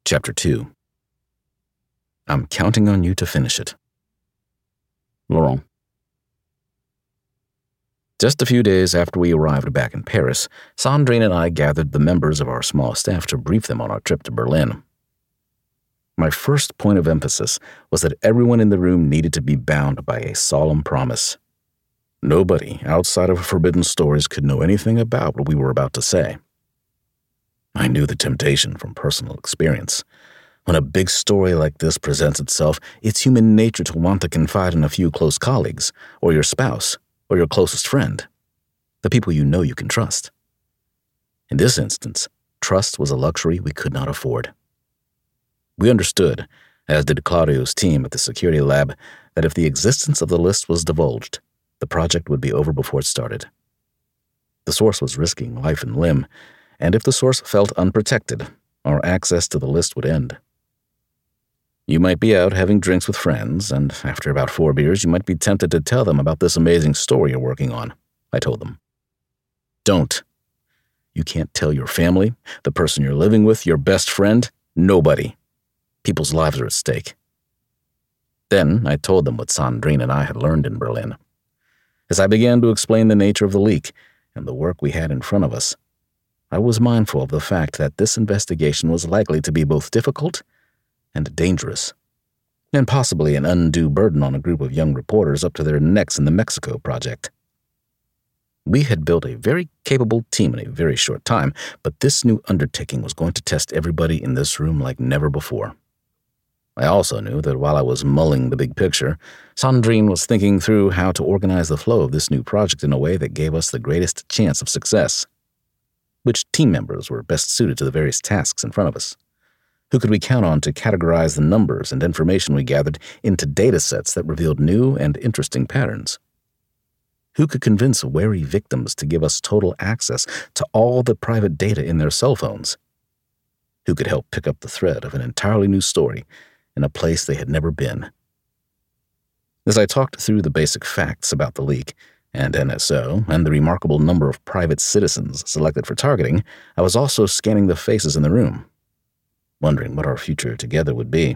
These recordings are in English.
Chapter 2. I'm counting on you to finish it. Laurent. Just a few days after we arrived back in Paris, Sandrine and I gathered the members of our small staff to brief them on our trip to Berlin. My first point of emphasis was that everyone in the room needed to be bound by a solemn promise. Nobody outside of Forbidden Stories could know anything about what we were about to say. I knew the temptation from personal experience. When a big story like this presents itself, it's human nature to want to confide in a few close colleagues, or your spouse, or your closest friend, the people you know you can trust. In this instance, trust was a luxury we could not afford. We understood, as did Claudio's team at the security lab, that if the existence of the list was divulged, the project would be over before it started. The source was risking life and limb, and if the source felt unprotected, our access to the list would end. You might be out having drinks with friends, and after about 4 beers, you might be tempted to tell them about this amazing story you're working on, I told them. Don't. You can't tell your family, the person you're living with, your best friend, nobody. People's lives are at stake. Then I told them what Sandrine and I had learned in Berlin. As I began to explain the nature of the leak and the work we had in front of us, I was mindful of the fact that this investigation was likely to be both difficult and dangerous, and possibly an undue burden on a group of young reporters up to their necks in the Mexico project. We had built a very capable team in a very short time, but this new undertaking was going to test everybody in this room like never before. I also knew that while I was mulling the big picture, Sandrine was thinking through how to organize the flow of this new project in a way that gave us the greatest chance of success. Which team members were best suited to the various tasks in front of us? Who could we count on to categorize the numbers and information we gathered into data sets that revealed new and interesting patterns? Who could convince wary victims to give us total access to all the private data in their cell phones? Who could help pick up the thread of an entirely new story in a place they had never been? As I talked through the basic facts about the leak and NSO and the remarkable number of private citizens selected for targeting, I was also scanning the faces in the room, wondering what our future together would be.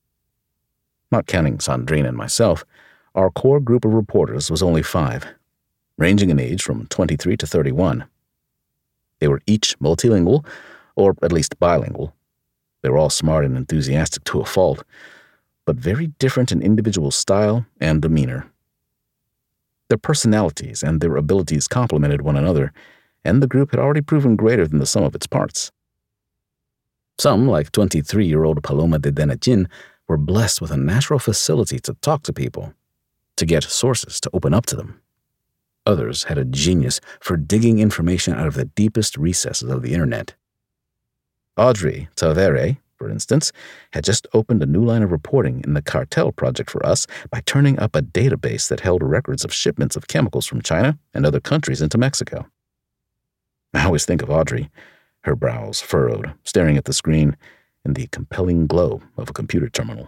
Not counting Sandrine and myself, our core group of reporters was only 5, ranging in age from 23 to 31. They were each multilingual, or at least bilingual. They were all smart and enthusiastic to a fault, but very different in individual style and demeanor. Their personalities and their abilities complemented one another, and the group had already proven greater than the sum of its parts. Some, like 23-year-old Paloma de Denachín, were blessed with a natural facility to talk to people, to get sources to open up to them. Others had a genius for digging information out of the deepest recesses of the internet. Audrey Tavere, for instance, had just opened a new line of reporting in the Cartel project for us by turning up a database that held records of shipments of chemicals from China and other countries into Mexico. I always think of Audrey, her brows furrowed, staring at the screen in the compelling glow of a computer terminal.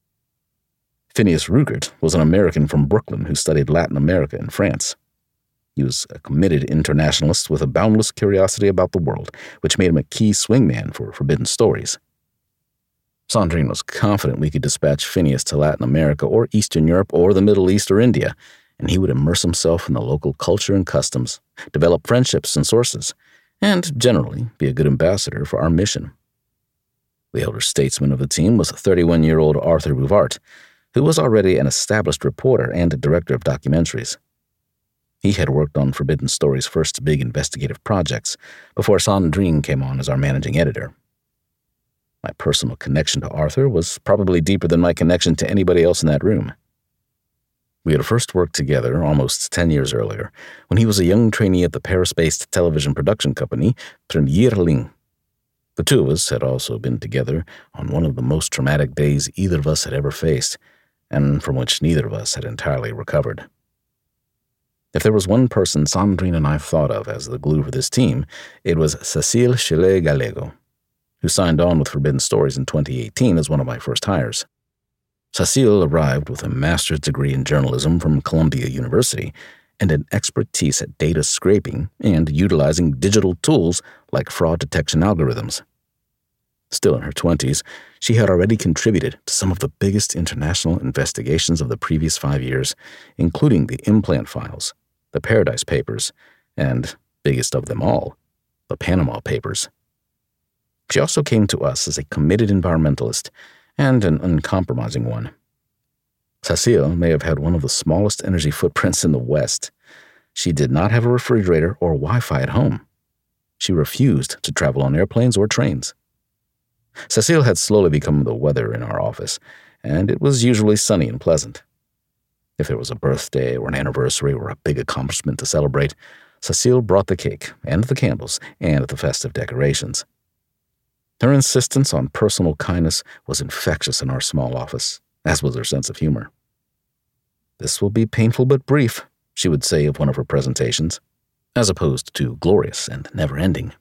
Phineas Rugert was an American from Brooklyn who studied Latin America in France. He was a committed internationalist with a boundless curiosity about the world, which made him a key swingman for Forbidden Stories. Sandrine was confident we could dispatch Phineas to Latin America or Eastern Europe or the Middle East or India, and he would immerse himself in the local culture and customs, develop friendships and sources, and generally be a good ambassador for our mission. The elder statesman of the team was 31-year-old Arthur Bouvart, who was already an established reporter and director of documentaries. He had worked on Forbidden Stories' first big investigative projects before Sandrine came on as our managing editor. My personal connection to Arthur was probably deeper than my connection to anybody else in that room. We had first worked together almost 10 years earlier, when he was a young trainee at the Paris-based television production company, Première Ligne. The two of us had also been together on one of the most traumatic days either of us had ever faced, and from which neither of us had entirely recovered. If there was one person Sandrine and I thought of as the glue for this team, it was Cécile Chile Gallego, who signed on with Forbidden Stories in 2018 as one of my first hires. Cécile arrived with a master's degree in journalism from Columbia University and an expertise at data scraping and utilizing digital tools like fraud detection algorithms. Still in her 20s, she had already contributed to some of the biggest international investigations of the previous 5 years, including the implant files, the Paradise Papers, and, biggest of them all, the Panama Papers. She also came to us as a committed environmentalist and an uncompromising one. Cecile may have had one of the smallest energy footprints in the West. She did not have a refrigerator or Wi-Fi at home. She refused to travel on airplanes or trains. Cecile had slowly become the weather in our office, and it was usually sunny and pleasant. If there was a birthday or an anniversary or a big accomplishment to celebrate, Cecile brought the cake and the candles and the festive decorations. Her insistence on personal kindness was infectious in our small office, as was her sense of humor. "This will be painful but brief," she would say of one of her presentations, as opposed to glorious and never-ending.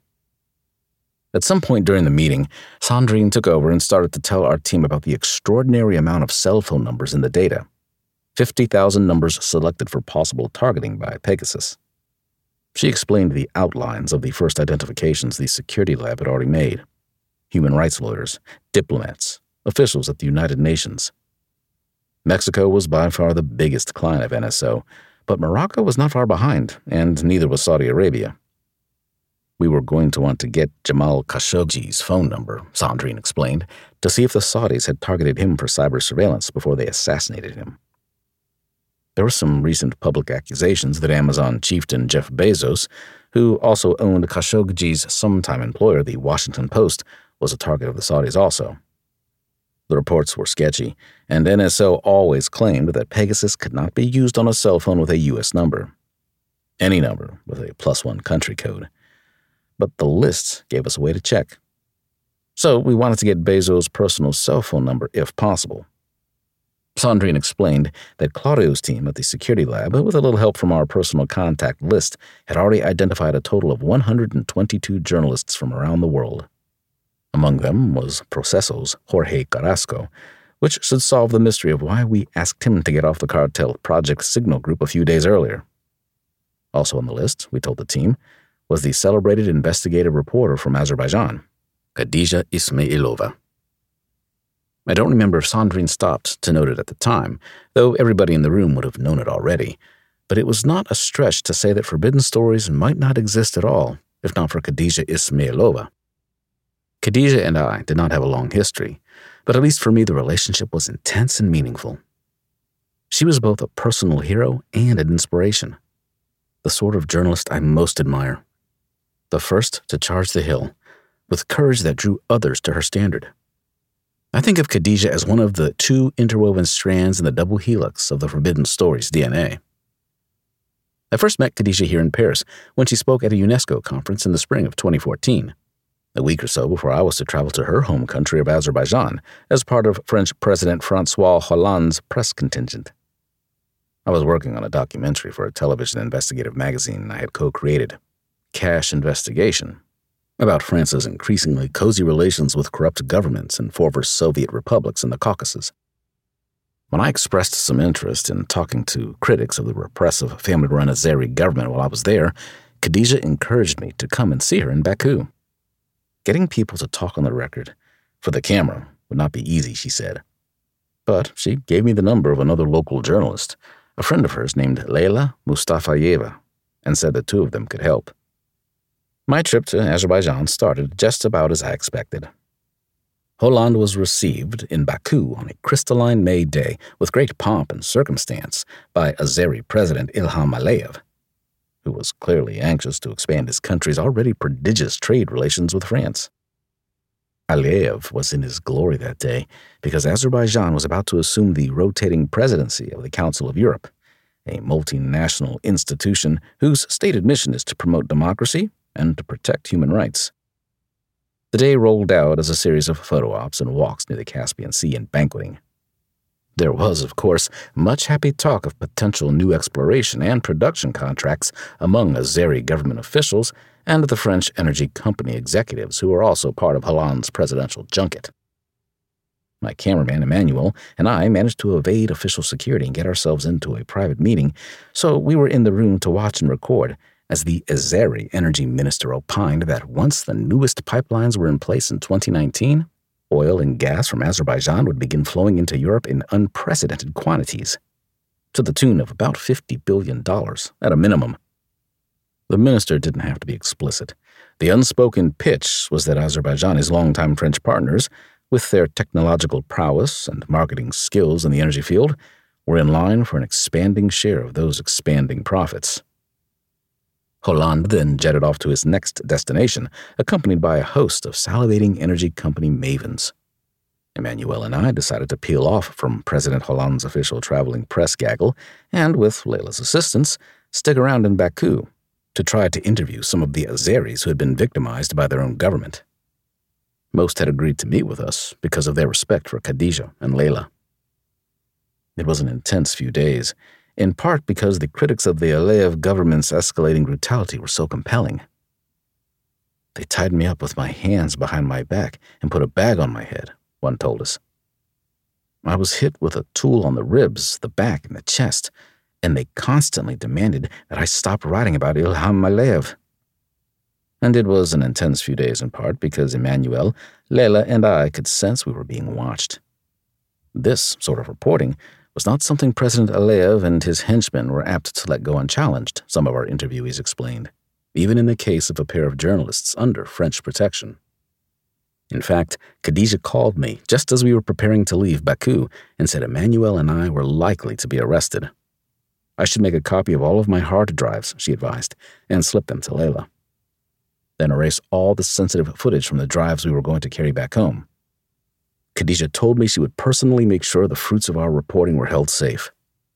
At some point during the meeting, Sandrine took over and started to tell our team about the extraordinary amount of cell phone numbers in the data. 50,000 numbers selected for possible targeting by Pegasus. She explained the outlines of the first identifications the security lab had already made. Human rights lawyers, diplomats, officials at the United Nations. Mexico was by far the biggest client of NSO, but Morocco was not far behind, and neither was Saudi Arabia. We were going to want to get Jamal Khashoggi's phone number, Sandrine explained, to see if the Saudis had targeted him for cyber surveillance before they assassinated him. There were some recent public accusations that Amazon chieftain Jeff Bezos, who also owned Khashoggi's sometime employer, the Washington Post, was a target of the Saudis also. The reports were sketchy, and NSO always claimed that Pegasus could not be used on a cell phone with a U.S. number. Any number with a +1 country code. But the lists gave us a way to check. So we wanted to get Bezos' personal cell phone number if possible. Sandrine explained that Claudio's team at the security lab, with a little help from our personal contact list, had already identified a total of 122 journalists from around the world. Among them was Proceso's Jorge Carrasco, which should solve the mystery of why we asked him to get off the cartel Project Signal group a few days earlier. Also on the list, we told the team, was the celebrated investigative reporter from Azerbaijan, Khadija Ismailova. I don't remember if Sandrine stopped to note it at the time, though everybody in the room would have known it already, but it was not a stretch to say that forbidden stories might not exist at all, if not for Khadija Ismailova. Khadija and I did not have a long history, but at least for me the relationship was intense and meaningful. She was both a personal hero and an inspiration, the sort of journalist I most admire. The first to charge the hill, with courage that drew others to her standard. I think of Khadija as one of the 2 interwoven strands in the double helix of the Forbidden Stories DNA. I first met Khadija here in Paris when she spoke at a UNESCO conference in the spring of 2014, a week or so before I was to travel to her home country of Azerbaijan as part of French President François Hollande's press contingent. I was working on a documentary for a television investigative magazine I had co-created, Cash Investigation, about France's increasingly cozy relations with corrupt governments in former Soviet republics in the Caucasus. When I expressed some interest in talking to critics of the repressive family-run Azeri government while I was there, Khadija encouraged me to come and see her in Baku. Getting people to talk on the record, for the camera, would not be easy, she said. But she gave me the number of another local journalist, a friend of hers named Leila Mustafayeva, and said the 2 of them could help. My trip to Azerbaijan started just about as I expected. Hollande was received in Baku on a crystalline May day with great pomp and circumstance by Azeri President Ilham Aliyev, who was clearly anxious to expand his country's already prodigious trade relations with France. Aliyev was in his glory that day because Azerbaijan was about to assume the rotating presidency of the Council of Europe, a multinational institution whose stated mission is to promote democracy and to protect human rights. The day rolled out as a series of photo ops and walks near the Caspian Sea and banqueting. There was, of course, much happy talk of potential new exploration and production contracts among Azeri government officials and the French energy company executives who were also part of Hollande's presidential junket. My cameraman, Emmanuel, and I managed to evade official security and get ourselves into a private meeting, so we were in the room to watch and record, as the Azeri energy minister opined that once the newest pipelines were in place in 2019, oil and gas from Azerbaijan would begin flowing into Europe in unprecedented quantities, to the tune of about $50 billion at a minimum. The minister didn't have to be explicit. The unspoken pitch was that Azerbaijan's longtime French partners, with their technological prowess and marketing skills in the energy field, were in line for an expanding share of those expanding profits. Hollande then jetted off to his next destination, accompanied by a host of salivating energy company mavens. Emmanuel and I decided to peel off from President Hollande's official traveling press gaggle and, with Layla's assistance, stick around in Baku to try to interview some of the Azeris who had been victimized by their own government. Most had agreed to meet with us because of their respect for Khadija and Layla. It was an intense few days, in part because the critics of the Aliyev government's escalating brutality were so compelling. They tied me up with my hands behind my back and put a bag on my head, one told us. I was hit with a tool on the ribs, the back, and the chest, and they constantly demanded that I stop writing about Ilham Aliyev. And it was an intense few days in part because Emmanuel, Layla, and I could sense we were being watched. This sort of reporting was not something President Aliyev and his henchmen were apt to let go unchallenged, some of our interviewees explained, even in the case of a pair of journalists under French protection. In fact, Khadija called me just as we were preparing to leave Baku and said Emmanuel and I were likely to be arrested. I should make a copy of all of my hard drives, she advised, and slip them to Layla. Then erase all the sensitive footage from the drives we were going to carry back home. Khadija told me she would personally make sure the fruits of our reporting were held safe.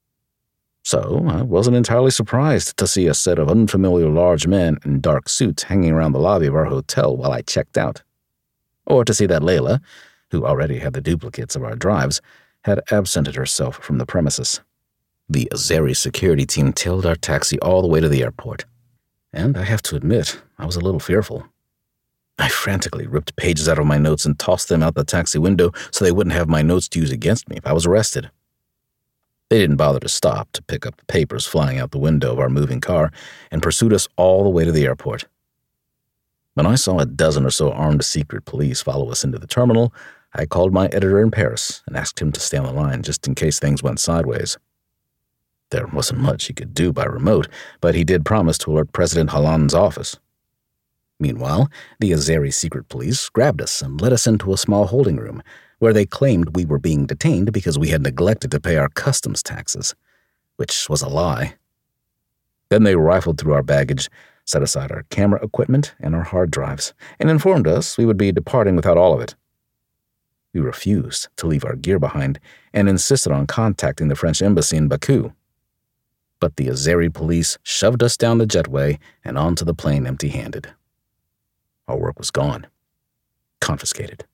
So I wasn't entirely surprised to see a set of unfamiliar large men in dark suits hanging around the lobby of our hotel while I checked out. Or to see that Layla, who already had the duplicates of our drives, had absented herself from the premises. The Azeri security team tailed our taxi all the way to the airport. And I have to admit, I was a little fearful. I frantically ripped pages out of my notes and tossed them out the taxi window so they wouldn't have my notes to use against me if I was arrested. They didn't bother to stop to pick up the papers flying out the window of our moving car and pursued us all the way to the airport. When I saw a dozen or so armed secret police follow us into the terminal, I called my editor in Paris and asked him to stay on the line just in case things went sideways. There wasn't much he could do by remote, but he did promise to alert President Hollande's office. Meanwhile, the Azeri secret police grabbed us and led us into a small holding room, where they claimed we were being detained because we had neglected to pay our customs taxes, which was a lie. Then they rifled through our baggage, set aside our camera equipment and our hard drives, and informed us we would be departing without all of it. We refused to leave our gear behind and insisted on contacting the French embassy in Baku. But the Azeri police shoved us down the jetway and onto the plane empty-handed. Our work was gone, confiscated.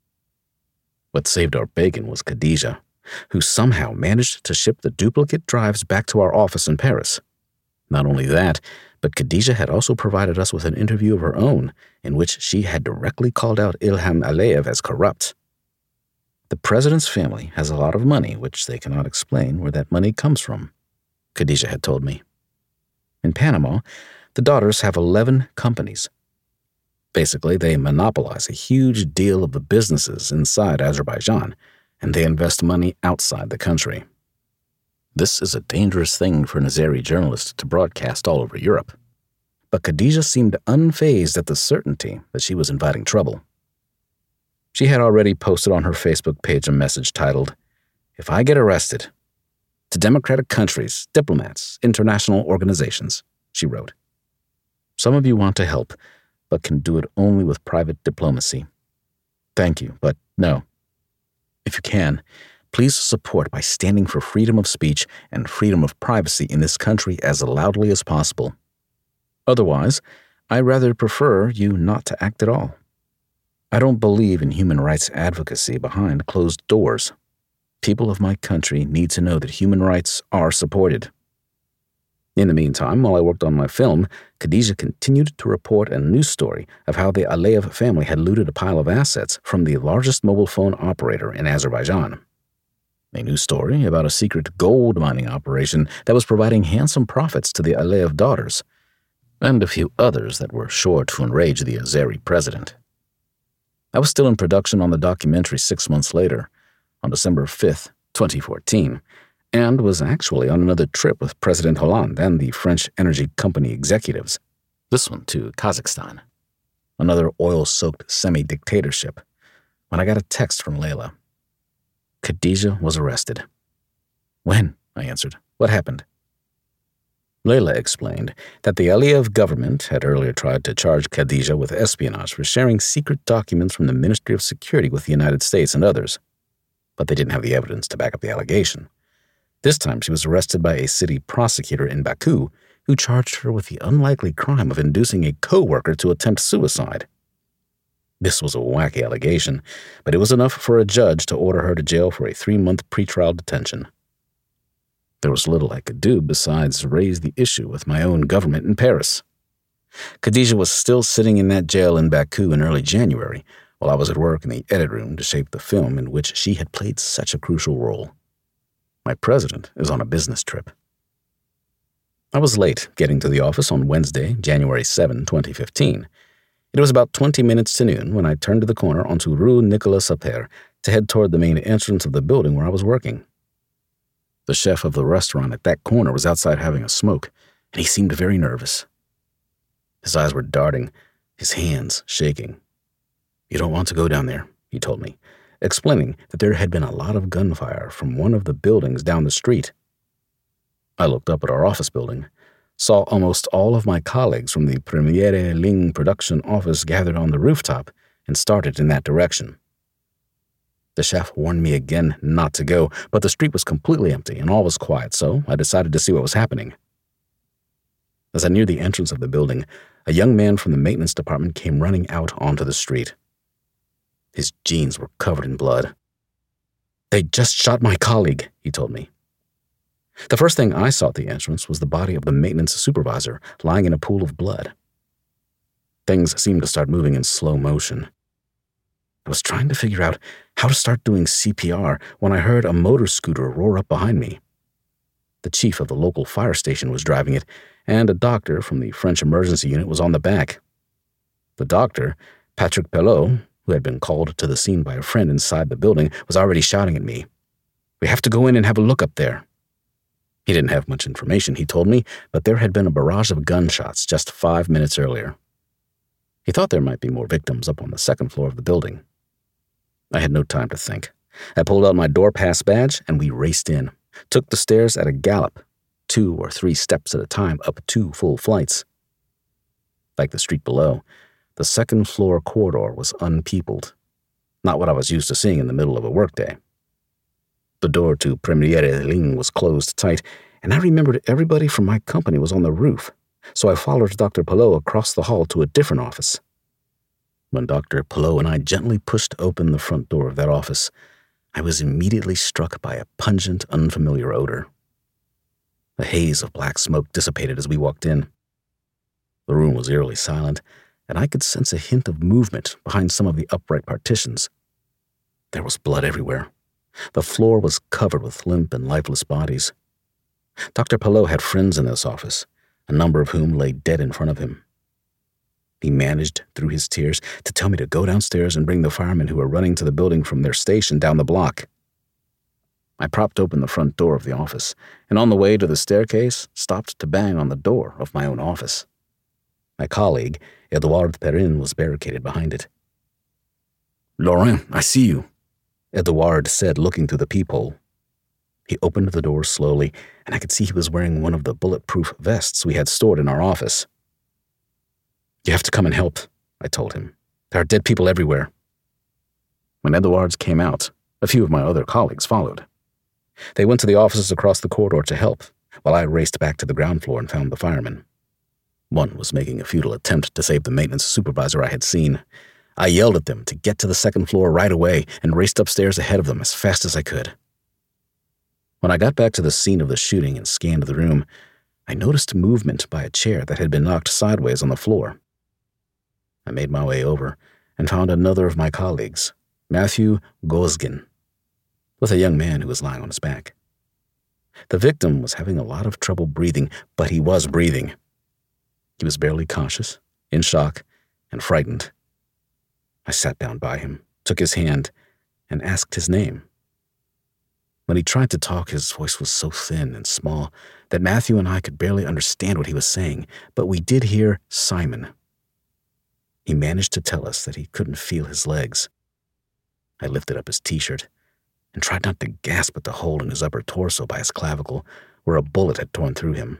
What saved our bacon was Khadija, who somehow managed to ship the duplicate drives back to our office in Paris. Not only that, but Khadija had also provided us with an interview of her own in which she had directly called out Ilham Aliyev as corrupt. The president's family has a lot of money, which they cannot explain where that money comes from, Khadija had told me. In Panama, the daughters have 11 companies. Basically, they monopolize a huge deal of the businesses inside Azerbaijan, and they invest money outside the country. This is a dangerous thing for an Azeri journalist to broadcast all over Europe. But Khadija seemed unfazed at the certainty that she was inviting trouble. She had already posted on her Facebook page a message titled, "If I get arrested, to democratic countries, diplomats, international organizations," she wrote. "Some of you want to help, but can do it only with private diplomacy. Thank you, but no. If you can, please support by standing for freedom of speech and freedom of privacy in this country as loudly as possible. Otherwise, I rather prefer you not to act at all. I don't believe in human rights advocacy behind closed doors. People of my country need to know that human rights are supported." In the meantime, while I worked on my film, Khadija continued to report a news story of how the Aliyev family had looted a pile of assets from the largest mobile phone operator in Azerbaijan. A news story about a secret gold mining operation that was providing handsome profits to the Aliyev daughters. and a few others that were sure to enrage the Azeri president. I was still in production on the documentary 6 months later, on December 5th, 2014, and was actually on another trip with President Hollande and the French energy company executives, this one to Kazakhstan, another oil-soaked semi-dictatorship, when I got a text from Layla. Khadija was arrested. When? I answered. What happened? Layla explained that the Aliyev government had earlier tried to charge Khadija with espionage for sharing secret documents from the Ministry of Security with the United States and others, but they didn't have the evidence to back up the allegation. This time she was arrested by a city prosecutor in Baku who charged her with the unlikely crime of inducing a co-worker to attempt suicide. This was a wacky allegation, but it was enough for a judge to order her to jail for a 3-month pretrial detention. There was little I could do besides raise the issue with my own government in Paris. Khadija was still sitting in that jail in Baku in early January, while I was at work in the edit room to shape the film in which she had played such a crucial role. My president is on a business trip. I was late getting to the office on Wednesday, January 7, 2015. It was about 20 minutes to noon when I turned to the corner onto Rue Nicolas Appert to head toward the main entrance of the building where I was working. The chef of the restaurant at that corner was outside having a smoke, and he seemed very nervous. His eyes were darting, his hands shaking. "You don't want to go down there," he told me, explaining that there had been a lot of gunfire from one of the buildings down the street. I looked up at our office building, saw almost all of my colleagues from the Premiere Ligne production office gathered on the rooftop, and started in that direction. The chef warned me again not to go, but the street was completely empty and all was quiet, so I decided to see what was happening. As I neared the entrance of the building, a young man from the maintenance department came running out onto the street. His jeans were covered in blood. "They just shot my colleague," he told me. The first thing I saw at the entrance was the body of the maintenance supervisor lying in a pool of blood. Things seemed to start moving in slow motion. I was trying to figure out how to start doing CPR when I heard a motor scooter roar up behind me. The chief of the local fire station was driving it, and a doctor from the French emergency unit was on the back. The doctor, Patrick Pelot, who had been called to the scene by a friend inside the building, was already shouting at me. "We have to go in and have a look up there." He didn't have much information, he told me, but there had been a barrage of gunshots just 5 minutes earlier. He thought there might be more victims up on the second floor of the building. I had no time to think. I pulled out my door pass badge and we raced in, took the stairs at a gallop, 2 or 3 steps at a time up 2 full flights. Like the street below, the second floor corridor was unpeopled, not what I was used to seeing in the middle of a workday. The door to Premiere Ligne was closed tight, and I remembered everybody from my company was on the roof, so I followed Dr. Pelot across the hall to a different office. When Dr. Pelot and I gently pushed open the front door of that office, I was immediately struck by a pungent, unfamiliar odor. The haze of black smoke dissipated as we walked in. The room was eerily silent, and I could sense a hint of movement behind some of the upright partitions. There was blood everywhere. The floor was covered with limp and lifeless bodies. Dr. Pelot had friends in this office, a number of whom lay dead in front of him. He managed, through his tears, to tell me to go downstairs and bring the firemen who were running to the building from their station down the block. I propped open the front door of the office, and on the way to the staircase, stopped to bang on the door of my own office. My colleague, Edouard Perrin, was barricaded behind it. "Laurent, I see you," Edouard said, looking through the peephole. He opened the door slowly, and I could see he was wearing one of the bulletproof vests we had stored in our office. "You have to come and help," I told him. "There are dead people everywhere." When Edouard came out, a few of my other colleagues followed. They went to the offices across the corridor to help, while I raced back to the ground floor and found the firemen. One was making a futile attempt to save the maintenance supervisor I had seen. I yelled at them to get to the second floor right away and raced upstairs ahead of them as fast as I could. When I got back to the scene of the shooting and scanned the room, I noticed movement by a chair that had been knocked sideways on the floor. I made my way over and found another of my colleagues, Matthew Gozgin, with a young man who was lying on his back. The victim was having a lot of trouble breathing, but he was breathing. He was barely conscious, in shock, and frightened. I sat down by him, took his hand, and asked his name. When he tried to talk, his voice was so thin and small that Matthew and I could barely understand what he was saying, but we did hear Simon. He managed to tell us that he couldn't feel his legs. I lifted up his t-shirt and tried not to gasp at the hole in his upper torso by his clavicle where a bullet had torn through him.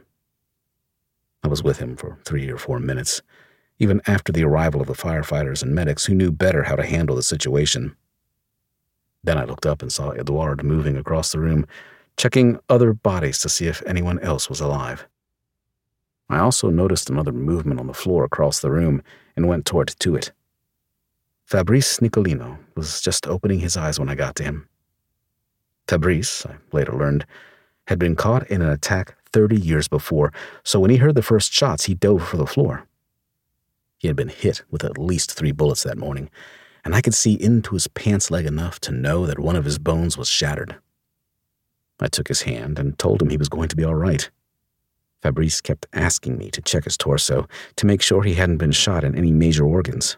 I was with him for 3 or 4 minutes, even after the arrival of the firefighters and medics who knew better how to handle the situation. Then I looked up and saw Edouard moving across the room, checking other bodies to see if anyone else was alive. I also noticed another movement on the floor across the room and went to it. Fabrice Nicolino was just opening his eyes when I got to him. Fabrice, I later learned, had been caught in an attack 30 years before, so when he heard the first shots, he dove for the floor. He had been hit with at least 3 bullets that morning, and I could see into his pants leg enough to know that one of his bones was shattered. I took his hand and told him he was going to be all right. Fabrice kept asking me to check his torso to make sure he hadn't been shot in any major organs.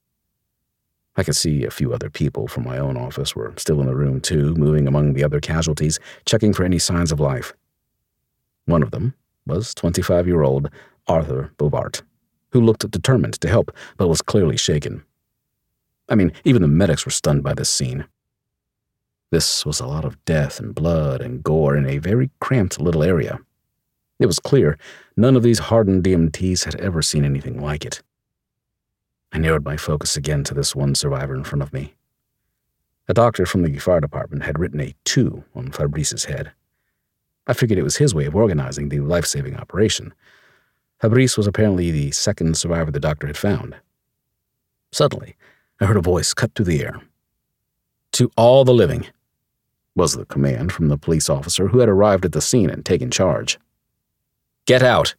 I could see a few other people from my own office were still in the room too, moving among the other casualties, checking for any signs of life. One of them was 25-year-old Arthur Bovart, who looked determined to help but was clearly shaken. I mean, even the medics were stunned by this scene. This was a lot of death and blood and gore in a very cramped little area. It was clear none of these hardened DMTs had ever seen anything like it. I narrowed my focus again to this one survivor in front of me. A doctor from the fire department had written a 2 on Fabrice's head. I figured it was his way of organizing the life-saving operation. Fabrice was apparently the second survivor the doctor had found. Suddenly, I heard a voice cut through the air. "To all the living," was the command from the police officer who had arrived at the scene and taken charge. "Get out!"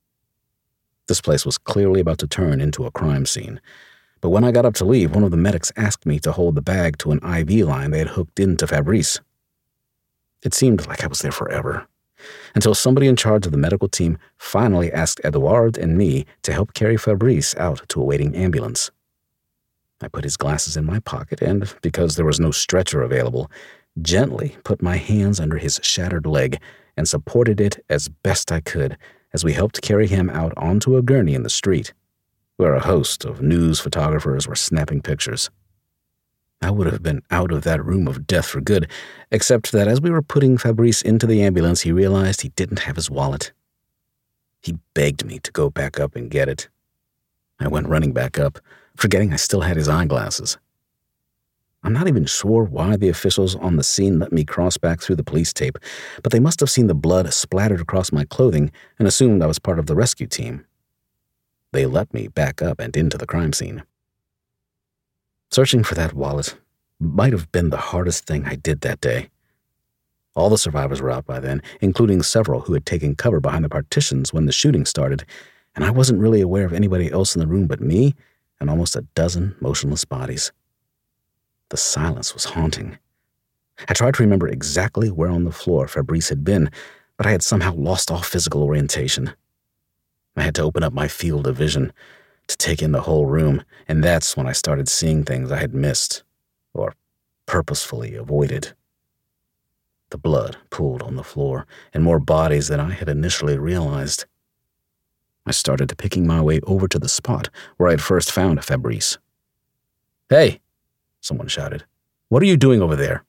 This place was clearly about to turn into a crime scene, but when I got up to leave, one of the medics asked me to hold the bag to an IV line they had hooked into Fabrice. It seemed like I was there forever, until somebody in charge of the medical team finally asked Edouard and me to help carry Fabrice out to a waiting ambulance. I put his glasses in my pocket and, because there was no stretcher available, gently put my hands under his shattered leg and supported it as best I could as we helped carry him out onto a gurney in the street, where a host of news photographers were snapping pictures. I would have been out of that room of death for good, except that as we were putting Fabrice into the ambulance, he realized he didn't have his wallet. He begged me to go back up and get it. I went running back up, forgetting I still had his eyeglasses. I'm not even sure why the officials on the scene let me cross back through the police tape, but they must have seen the blood splattered across my clothing and assumed I was part of the rescue team. They let me back up and into the crime scene. Searching for that wallet might have been the hardest thing I did that day. All the survivors were out by then, including several who had taken cover behind the partitions when the shooting started, and I wasn't really aware of anybody else in the room but me and almost a dozen motionless bodies. The silence was haunting. I tried to remember exactly where on the floor Fabrice had been, but I had somehow lost all physical orientation. I had to open up my field of vision to take in the whole room, and that's when I started seeing things I had missed or purposefully avoided. The blood pooled on the floor, and more bodies than I had initially realized. I started picking my way over to the spot where I had first found Fabrice. "Hey!" someone shouted. "What are you doing over there?"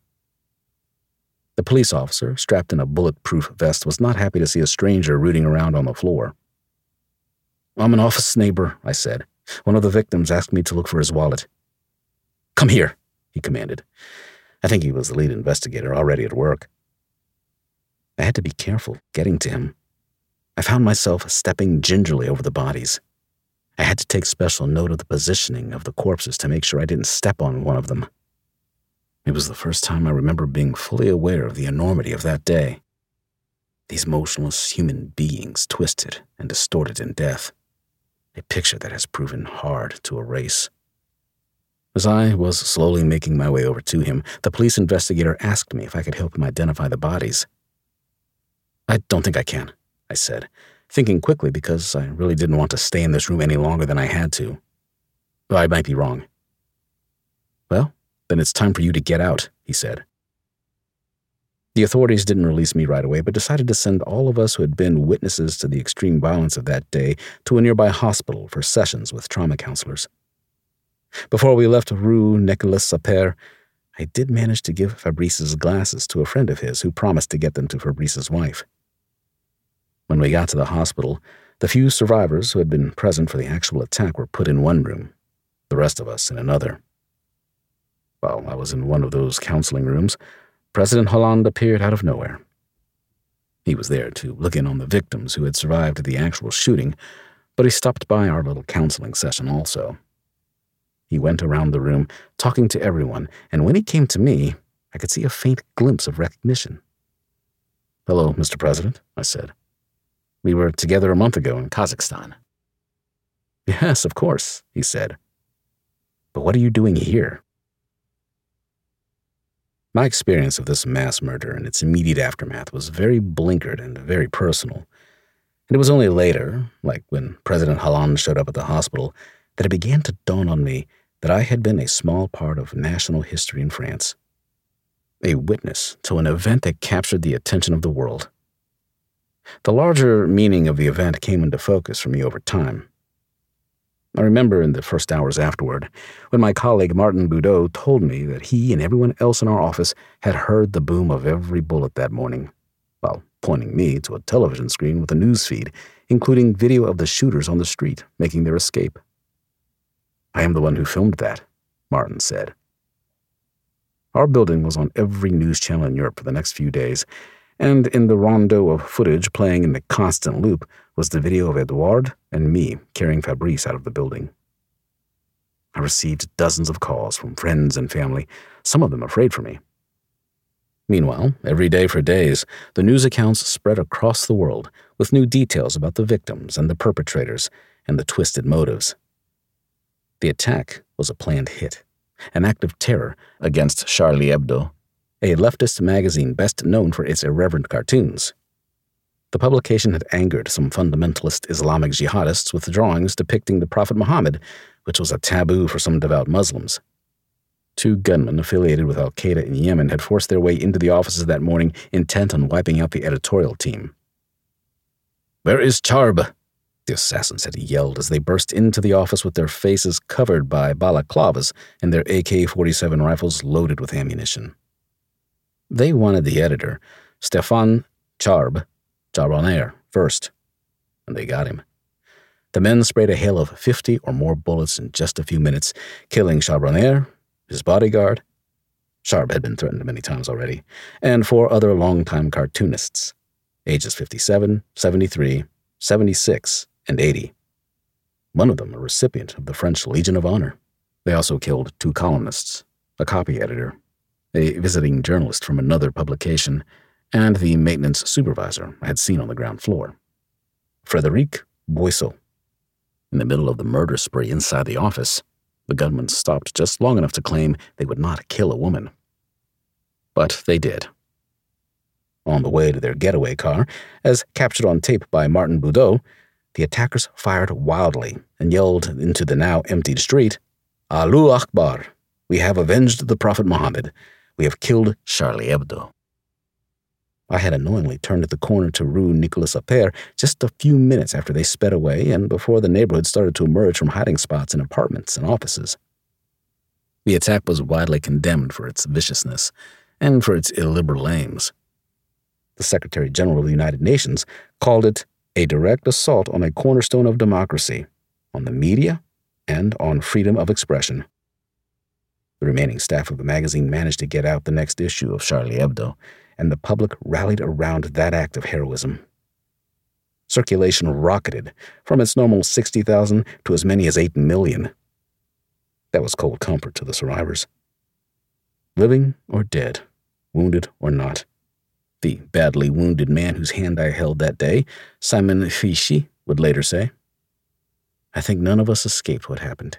The police officer, strapped in a bulletproof vest, was not happy to see a stranger rooting around on the floor. "I'm an office neighbor," I said. "One of the victims asked me to look for his wallet." "Come here," he commanded. I think he was the lead investigator, already at work. I had to be careful getting to him. I found myself stepping gingerly over the bodies. I had to take special note of the positioning of the corpses to make sure I didn't step on one of them. It was the first time I remember being fully aware of the enormity of that day. These motionless human beings twisted and distorted in death. A picture that has proven hard to erase. As I was slowly making my way over to him, the police investigator asked me if I could help him identify the bodies. "I don't think I can," I said, thinking quickly because I really didn't want to stay in this room any longer than I had to. Well, I might be wrong. Well, then it's time for you to get out, he said. The authorities didn't release me right away, but decided to send all of us who had been witnesses to the extreme violence of that day to a nearby hospital for sessions with trauma counselors. Before we left Rue Nicolas Sapere, I did manage to give Fabrice's glasses to a friend of his who promised to get them to Fabrice's wife. When we got to the hospital, the few survivors who had been present for the actual attack were put in one room, the rest of us in another. While I was in one of those counseling rooms, President Hollande appeared out of nowhere. He was there to look in on the victims who had survived the actual shooting, but he stopped by our little counseling session also. He went around the room, talking to everyone, and when he came to me, I could see a faint glimpse of recognition. "Hello, Mr. President," I said. "We were together a month ago in Kazakhstan." "Yes, of course," he said. "But what are you doing here?" My experience of this mass murder and its immediate aftermath was very blinkered and very personal, and it was only later, like when President Hollande showed up at the hospital, that it began to dawn on me that I had been a small part of national history in France, a witness to an event that captured the attention of the world. The larger meaning of the event came into focus for me over time. I remember in the first hours afterward, when my colleague Martin Boudreau told me that he and everyone else in our office had heard the boom of every bullet that morning, while pointing me to a television screen with a news feed, including video of the shooters on the street making their escape. "I am the one who filmed that," Martin said. Our building was on every news channel in Europe for the next few days, and in the rondeau of footage playing in the constant loop was the video of Edouard and me carrying Fabrice out of the building. I received dozens of calls from friends and family, some of them afraid for me. Meanwhile, every day for days, the news accounts spread across the world with new details about the victims and the perpetrators and the twisted motives. The attack was a planned hit, an act of terror against Charlie Hebdo, a leftist magazine best known for its irreverent cartoons. The publication had angered some fundamentalist Islamic jihadists with drawings depicting the Prophet Muhammad, which was a taboo for some devout Muslims. 2 gunmen affiliated with al-Qaeda in Yemen had forced their way into the offices that morning, intent on wiping out the editorial team. "Where is Charb?" the assassins had yelled as they burst into the office with their faces covered by balaclavas and their AK-47 rifles loaded with ammunition. They wanted the editor, Stéphane Charbonnier, first, and they got him. The men sprayed a hail of 50 or more bullets in just a few minutes, killing Charbonnier, his bodyguard — Charb had been threatened many times already — and 4 other longtime cartoonists, ages 57, 73, 76, and 80. One of them a recipient of the French Legion of Honor. They also killed 2 columnists, a copy editor, a visiting journalist from another publication, and the maintenance supervisor I had seen on the ground floor, Frédéric Boisseau. In the middle of the murder spree inside the office, the gunmen stopped just long enough to claim they would not kill a woman. But they did. On the way to their getaway car, as captured on tape by Martin Boudreau, the attackers fired wildly and yelled into the now emptied street, "Allahu Akbar! We have avenged the Prophet Muhammad. We have killed Charlie Hebdo." I had annoyingly turned at the corner to Rue Nicolas Sapere just a few minutes after they sped away and before the neighborhood started to emerge from hiding spots in apartments and offices. The attack was widely condemned for its viciousness and for its illiberal aims. The Secretary General of the United Nations called it a direct assault on a cornerstone of democracy, on the media, and on freedom of expression. The remaining staff of the magazine managed to get out the next issue of Charlie Hebdo, and the public rallied around that act of heroism. Circulation rocketed from its normal 60,000 to as many as 8 million. That was cold comfort to the survivors. Living or dead, wounded or not, the badly wounded man whose hand I held that day, Simon Fichy, would later say, "I think none of us escaped what happened."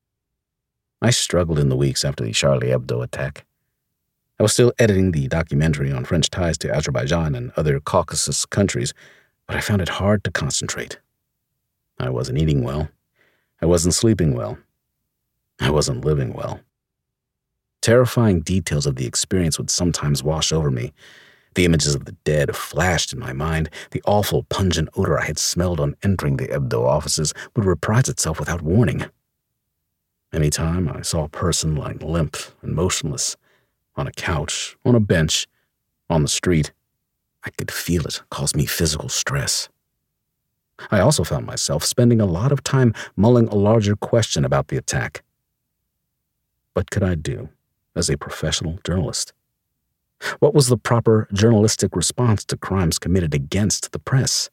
I struggled in the weeks after the Charlie Hebdo attack. I was still editing the documentary on French ties to Azerbaijan and other Caucasus countries, but I found it hard to concentrate. I wasn't eating well. I wasn't sleeping well. I wasn't living well. Terrifying details of the experience would sometimes wash over me. The images of the dead flashed in my mind. The awful, pungent odor I had smelled on entering the Hebdo offices would reprise itself without warning. Any time I saw a person lying limp and motionless, on a couch, on a bench, on the street, I could feel it cause me physical stress. I also found myself spending a lot of time mulling a larger question about the attack. What could I do as a professional journalist? What was the proper journalistic response to crimes committed against the press?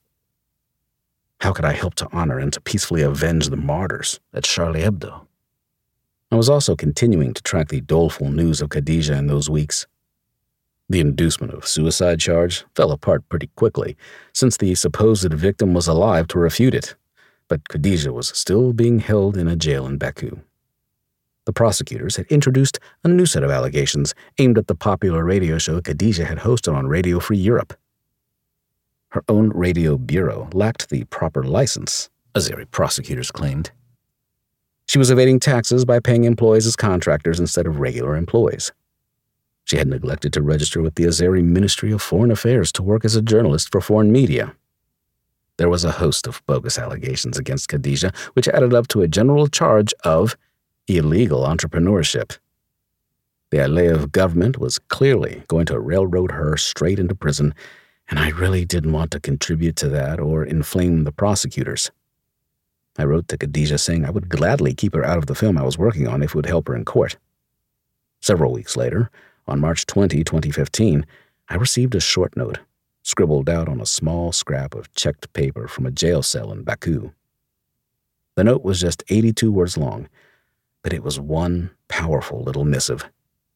How could I help to honor and to peacefully avenge the martyrs at Charlie Hebdo? I was also continuing to track the doleful news of Khadija in those weeks. The inducement of suicide charge fell apart pretty quickly, since the supposed victim was alive to refute it, but Khadija was still being held in a jail in Baku. The prosecutors had introduced a new set of allegations aimed at the popular radio show Khadija had hosted on Radio Free Europe. Her own radio bureau lacked the proper license, Azeri prosecutors claimed. She was evading taxes by paying employees as contractors instead of regular employees. She had neglected to register with the Azeri Ministry of Foreign Affairs to work as a journalist for foreign media. There was a host of bogus allegations against Khadija, which added up to a general charge of illegal entrepreneurship. The Aliyev government was clearly going to railroad her straight into prison, and I really didn't want to contribute to that or inflame the prosecutors. I wrote to Khadija saying I would gladly keep her out of the film I was working on if it would help her in court. Several weeks later, on March 20, 2015, I received a short note, scribbled out on a small scrap of checked paper from a jail cell in Baku. The note was just 82 words long, but it was one powerful little missive.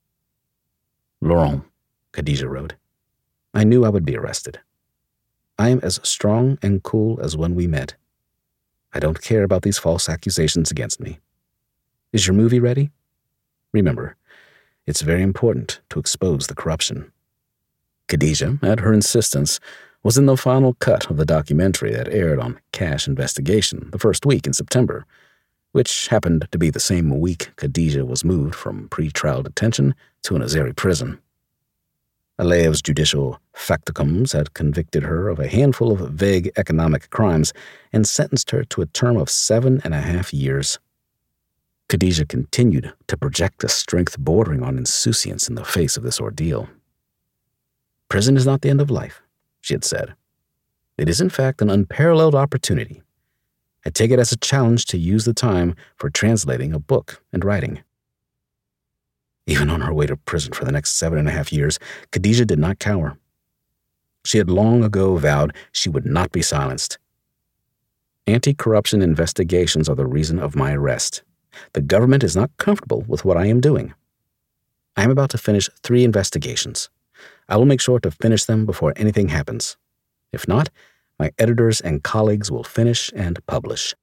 Laurent, Khadija wrote, I knew I would be arrested. I am as strong and cool as when we met. I don't care about these false accusations against me. Is your movie ready? Remember, it's very important to expose the corruption. Khadija, at her insistence, was in the final cut of the documentary that aired on Cash Investigation the first week in September, which happened to be the same week Khadija was moved from pre-trial detention to an Azeri prison. Aliyev's judicial factocums had convicted her of a handful of vague economic crimes and sentenced her to a term of 7.5 years. Khadija continued to project a strength bordering on insouciance in the face of this ordeal. Prison is not the end of life, she had said. It is in fact an unparalleled opportunity. I take it as a challenge to use the time for translating a book and writing. Even on her way to prison for the next 7.5 years, Khadija did not cower. She had long ago vowed she would not be silenced. Anti-corruption investigations are the reason of my arrest. The government is not comfortable with what I am doing. I am about to finish 3 investigations. I will make sure to finish them before anything happens. If not, my editors and colleagues will finish and publish.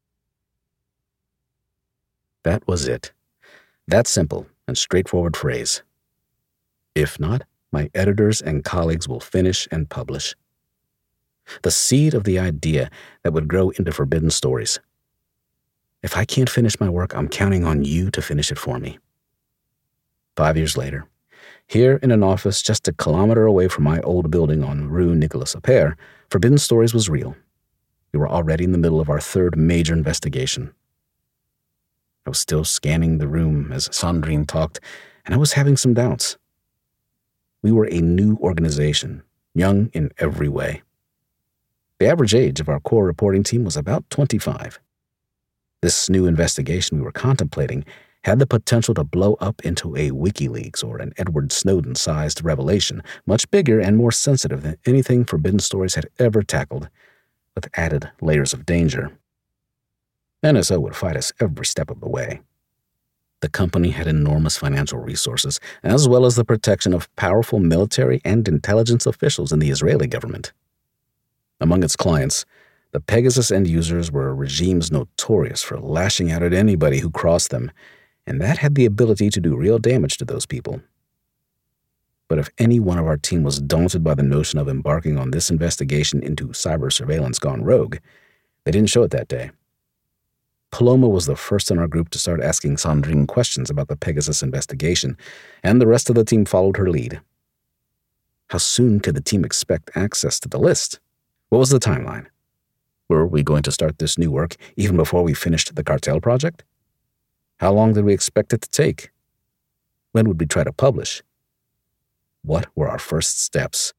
That was it. That simple and straightforward phrase. If not, my editors and colleagues will finish and publish. The seed of the idea that would grow into Forbidden Stories. If I can't finish my work, I'm counting on you to finish it for me. 5 years later, here in an office just a kilometer away from my old building on Rue Nicolas Appert, Forbidden Stories was real. We were already in the middle of our 3rd major investigation. I was still scanning the room as Sandrine talked, and I was having some doubts. We were a new organization, young in every way. The average age of our core reporting team was about 25. This new investigation we were contemplating had the potential to blow up into a WikiLeaks or an Edward Snowden-sized revelation, much bigger and more sensitive than anything Forbidden Stories had ever tackled, with added layers of danger. NSO would fight us every step of the way. The company had enormous financial resources, as well as the protection of powerful military and intelligence officials in the Israeli government. Among its clients, the Pegasus end users were regimes notorious for lashing out at anybody who crossed them, and that had the ability to do real damage to those people. But if any one of our team was daunted by the notion of embarking on this investigation into cyber surveillance gone rogue, they didn't show it that day. Paloma was the first in our group to start asking Sandrine questions about the Pegasus investigation, and the rest of the team followed her lead. How soon could the team expect access to the list? What was the timeline? Were we going to start this new work even before we finished the cartel project? How long did we expect it to take? When would we try to publish? What were our first steps?